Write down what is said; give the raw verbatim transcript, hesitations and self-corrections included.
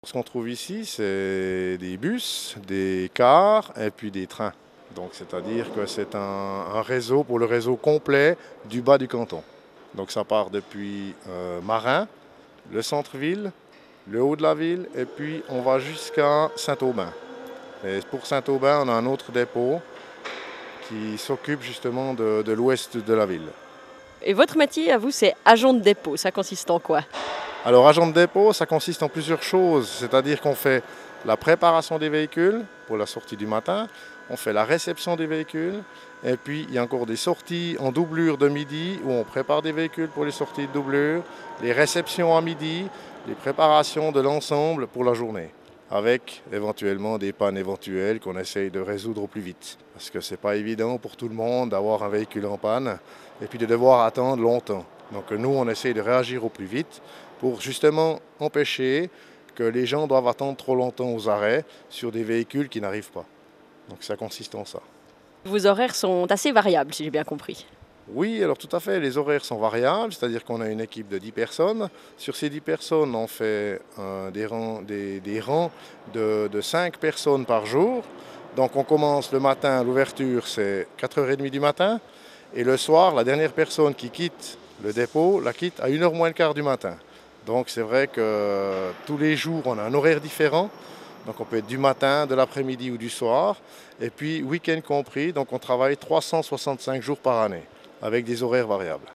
Ce qu'on trouve ici, c'est des bus, des cars et puis des trains. Donc c'est-à-dire que c'est un, un réseau pour le réseau complet du bas du canton. Donc ça part depuis euh, Marin, le centre-ville, le haut de la ville et puis on va jusqu'à Saint-Aubin. Et pour Saint-Aubin, on a un autre dépôt qui s'occupe justement de, de l'ouest de la ville. Et votre métier, à vous, c'est agent de dépôt. Ça consiste en quoi? Alors, agent de dépôt, ça consiste en plusieurs choses. C'est-à-dire qu'on fait la préparation des véhicules pour la sortie du matin, on fait la réception des véhicules, et puis il y a encore des sorties en doublure de midi où on prépare des véhicules pour les sorties de doublure, les réceptions à midi, les préparations de l'ensemble pour la journée, avec éventuellement des pannes éventuelles qu'on essaye de résoudre au plus vite. Parce que c'est pas évident pour tout le monde d'avoir un véhicule en panne et puis de devoir attendre longtemps. Donc nous, on essaye de réagir au plus vite pour justement empêcher que les gens doivent attendre trop longtemps aux arrêts sur des véhicules qui n'arrivent pas. Donc ça consiste en ça. Vos horaires sont assez variables, si j'ai bien compris. Oui, alors tout à fait, les horaires sont variables, c'est-à-dire qu'on a une équipe de dix personnes. Sur ces dix personnes, on fait euh, des rangs, des, des rangs de, de cinq personnes par jour. Donc on commence le matin, l'ouverture c'est quatre heures trente du matin. Et le soir, la dernière personne qui quitte le dépôt la quitte à une heure moins le quart du matin. Donc c'est vrai que tous les jours, on a un horaire différent. Donc on peut être du matin, de l'après-midi ou du soir. Et puis week-end compris, donc on travaille trois cent soixante-cinq jours par année avec des horaires variables.